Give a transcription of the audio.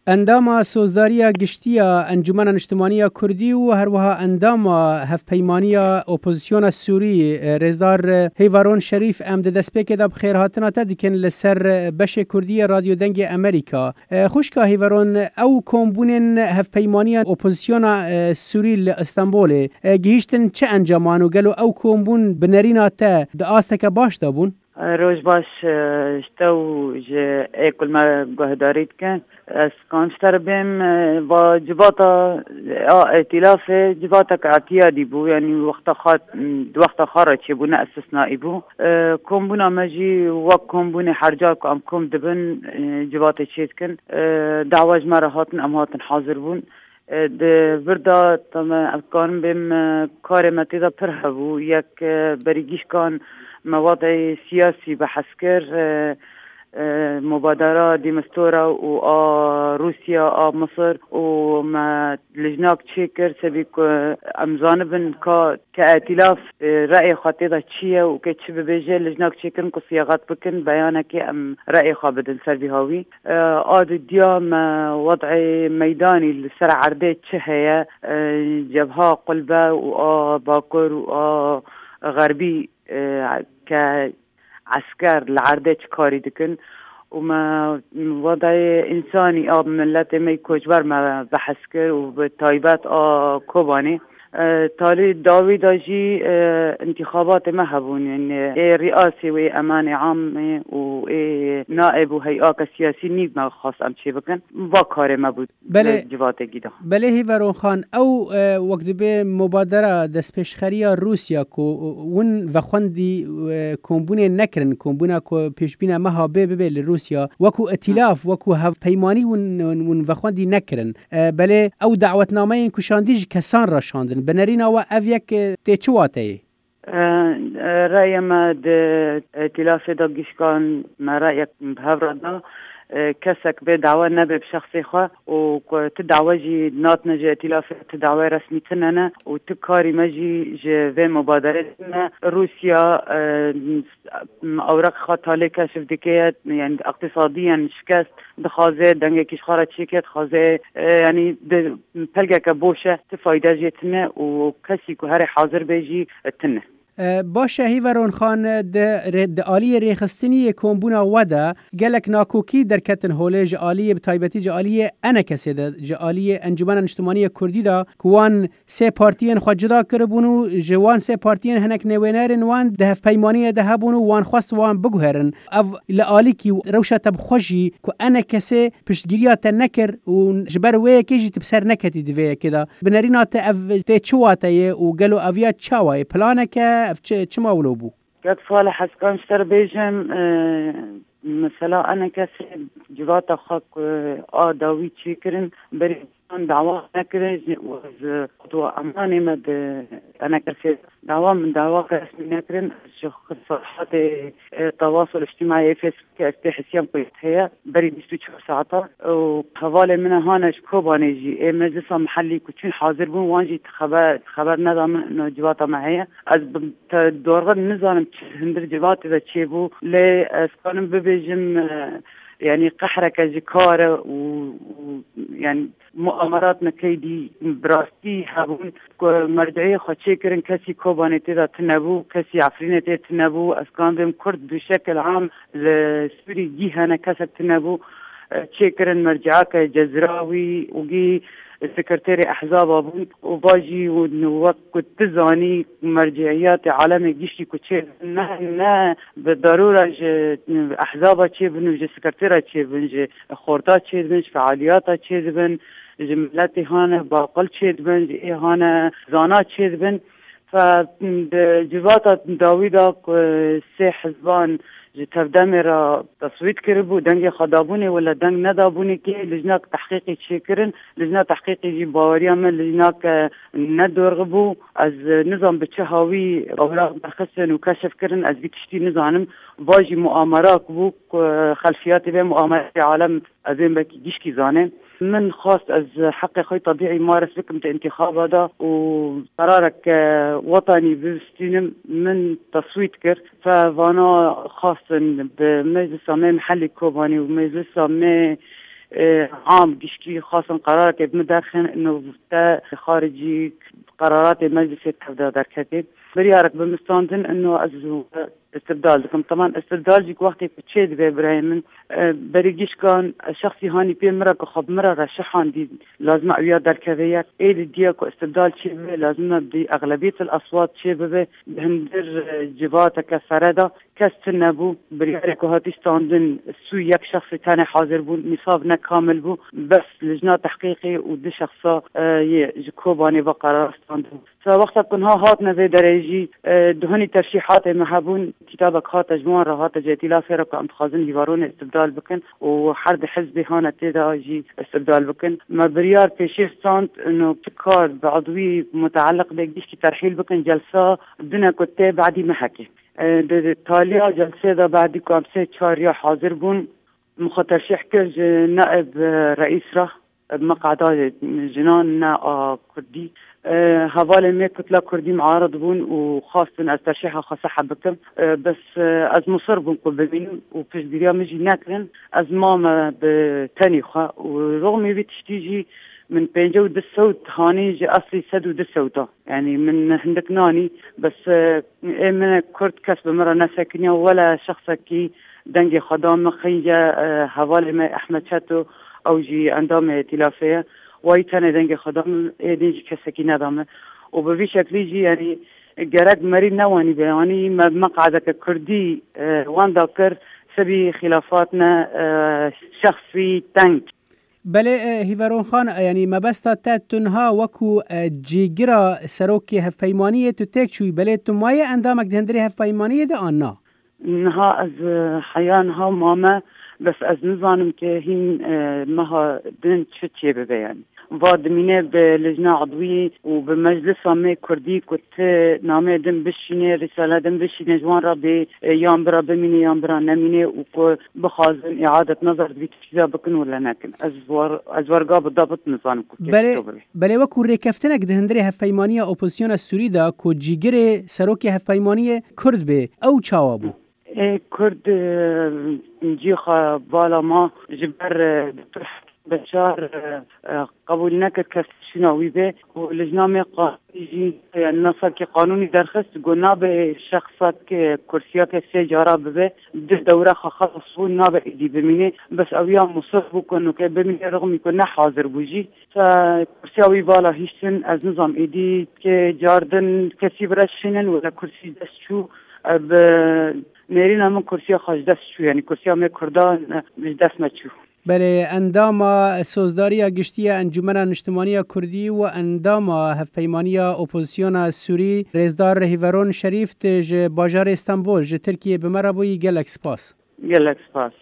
اندام سوزداری گشتی انجمن اجتماعی کردی و هر وها اندام هفپیمانی اپوزیسیون سوری رزدار هیوارون شریف ام دست پێ دا بخیر هاتنا تا دیکن لسر بش کردی رادیو دنگ امریکا خوشکا هیوارون او کمبونن هفپیمانی اپوزیسیون سوری لاستانبول گهیشتن چه انجامان و گلو او کمبون بنرینا تا دا آستک باش دابون؟ روز باش شتو جه اکل ما گهدارید کن از کانشتر بیم و جباتا ائتلاف جباتا کعتیادی بو یعنی وقت خارج چه بو نه استثنائی بو کمبونا مجی وقت کمبون حرجار که ام کم دبن جباتا چید کن دعواج ما هاتن ام هاتن حاضر بون ده بردا تم افکارم بیم کار متیدا پر هبو یک بریگیش کان مواضع سياسي بحسكر مبادرة ديمستورا و روسيا مصر وما لجناك تشيكر سبيك امزانبن كائتلاف رأي خاطيطة تشيا وكتشب بيجي لجناك تشيكر نكو صياغات بكن بيانك ام رأي خابدن سربي هاوي ديام وضع ميداني لسرع عردي تشهية جبهة قلبة وباكر وغربي كعسكر العردة كاري دكن وما وضع إنساني ملت مي كوجبر ما بحسكر وبتايبات كوباني تالي داوود جي انتخابات ما هبون يعني رئاسي وأمان عام ونائب وهيئات سياسي نيب ما خاص أم شيء بكن باكار ما بود جوات جدا بله هیوارون خان او وقت به مبادره دست پیشخری روسیا کو ون وخوندی کمبونه نکرن کمبونه کو پیشبینه مها به روسیا وکو ائتلاف وکو هف پیمانی ون وخوندی نکرن بله او دعوتنامه این کشاندیج کسان را شاندن بنرينا وأفيك تيشواتي رأي ما ائتلاف داقش كان ما رأيك بهفردا كسك بدعوة نبي بشخصي خوا وتدعوة جي ناتنا جي ائتلاف تدعوة رسمي تننا وتكاري مجي جي في مبادرتنا روسيا أوراق خاطالي كشف دكيات يعني اقتصاديا شكست دخازه دنگه کش خارج شرکت خازه يعني پلگه که بوشه تفایده جیتنه و کسی که هر حاضر بیجی تنه باشه هیوارون خان د آلی ریخستنی کمبونا ودا گلک ناکوکی در کتن هوله جالی بتایبتی جالی انا کسی ده جالی انجمن اجتماعی کردی دا کوان سه پارتیان خود جدا کربونو جوان سه پارتیان هنک نوینرن وان ده پیمانی ده هبونو وان خواست وان بگوهرن او لالی کی روشه تب خوشی کو انا کسی پشتگیریات نکر و جبر وی کیجی تبسر نکتی دوی کدا بنرینات اف تچواته و گلو اویا چاوای پلانک چما ولو بو كات صالح حسكان اشتر بيجم مثلا انا كسي جوات خاك داوي تشيكرن بريان دعوة نكرج وز اماني مد انا كسي دعوة من دعوة رسمي نكرن شخص صفحات التواصل الاجتماعي فيسبوك حسيان قيتها بري 24 ساعة وحوالي منها هانش كوباني جي مجلس محلي كتشين حاضر بون وانجي خبر نظام انه جواتا معايا از دورغ النظام هندر جوات اذا تشيبو لي اسكانم ببيجم يعني قحركة جكارة ويعني مؤامرات نكيدي براستي هابون مرجعية خدشيكرن كسي كوباني تدا تنبو كسي عفرينة تنبو اسكان بهم كرد بشكل عام لسوري جيهانا كسب تنبو تشيكرن مرجعاك جزراوي وجي سكرتيري أحزاب أبون وباجي وقت تزاني مرجعيات عالم جيشي كتير نه بالضرورة أحزاب تشي بن سكرتيرة تشي بن خورطات تشي بن فعاليات تشي بن جملاتي هانا باقل تشي بن هانا زانات تشي بن فجوات داويدا سي حزبان تبدأ را تصويت كربو دنگ خدابوني ولا دنگ ندابوني كي لجناك تحقيقي تشكرن لجناك تحقيقي جي باوريا من لجناك ندورغبو از نظام بتشهاوي اوراق بخسن وكشف كرن از بيكشتي نظامم باجي مؤامرات بو خلفيات به مؤامرات عالم ازين بك ديشكي زانه من خاص از حق خوي طبيعي مارس بكم انتخاب هذا وقرارك وطني بستينم من تصويت كر فانا خاص بمجلس محلي كوباني ومجلس عام گشتی خاصا قرار که بمدخن انه خارجي قرارات مجلس التفدى دركتي بريارك بمستاندن انه ازو استبدال لكم طبعا استبدال جيك وقتي بتشيد بابراهيم بريجيش كان شخصي هاني بين مرة كخب مرة رشحان دي لازم اويا دركتيات ايه ديكو استبدال شيء لازم بدي اغلبية الاصوات شيء بهندر جباتك فردا كاستنبو بريارك وهاتي ستاندن سو يك شخص تاني حاضر بو نصابنا كامل بو بس لجنة تحقيقي ودي شخصا جكوباني بقرار ستاندن فوقتا كنها هاتنا في درجي دهني ترشيحات محبون كتابك هات جمعان هات جاتيلا فيرك عم تخازن هيوارون استبدال بكن وحرد حزبي هانا تيدا جي استبدال بكن ما بريار في شيء ستاند انه بتكار بعضوي متعلق بيجيش ترحيل بكن جلسة بدنا كتاب بعدي ما حكي تاليا جلسة دا بعدي كام سه چاريا حاضر بون مخاطرشيح كرج نائب رئيس راه بمقعدات جنان نا كردي هوالي مية كتلة كردي معارض بون وخاصة از ترشيحها خاصة حبكم بس از مصر بون كل ببين وفيش بريا مجي ناكرن از ماما بتانيخة ورغم يبي تشتيجي من بينجو دسوت هاني جي أصلي سدو دسوتا يعني من هندك ناني بس من كرد كسب مرة نساكنيا ولا شخص كي دنجي خدام خيجة هوالي ما أحمد شاتو أو جي أندام تلافية وايتانه دنگ خدام دنج کسکی ندامه و به شکلی جی یعنی گرگ مری نوانی بیانی مقعدك كردي وان داكر سبي خلافاتنا شخصي تنك بله هیورون خان یعنی مبستا تنها وکو جیگرا سروکی هفیمانیه تو تک شوی بله تو مایه اندامک دهندری هفیمانیه ده آننا نها از حیانها ماما بس از نظانم که هین مها دن چه ببین وادمینه به لجنه عضوی و به مجلس همه کردی کت نامه دم بشینه رساله دم بشینه جوان را به یام برا بمینه یام برا نمینه و که بخوازن اعاده نظر بیت چیزا بکن ولا نکن از ورقا بالضبط نظانم بله وکو ریکفتنک دهندری هفیمانی اپوزیسیون سوری دا که جیگر سروکی هفیمانی کرد به او چاوابو کرد جيخا بالا ما جبر بشار قبول نكر كشناوي به ولجنامه قانوني النصر كي قانوني درخست قلنا به شخصات كرسيات سجارة به دوره خاص نابه دي بمينه بس اويا مصف بكونو كي بمينه رغم يكون حاضر بوجي فكرسياوي بالا هيشتن از نظام ايدي كي جاردن كسي برشنن ولا كرسي دستشو نرينا من كرسي خاش دست شو يعني كرسي هم كردان مش دست ما شو بله اندام سوزداری گشتی انجمن اجتماعی کردی و اندام هفپیمانی اپوزیسیون سوری رزدار هیورون شریف تج بازار استانبول ج ترکیه بمرابوی گلک سپاس